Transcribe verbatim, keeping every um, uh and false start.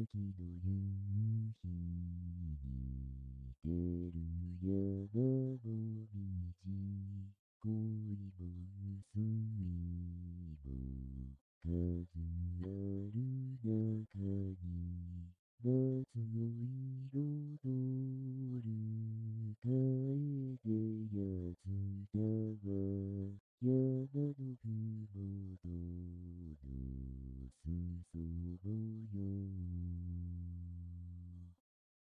秋の夕日に照る山もみ恋も薄いも数ある中に夏の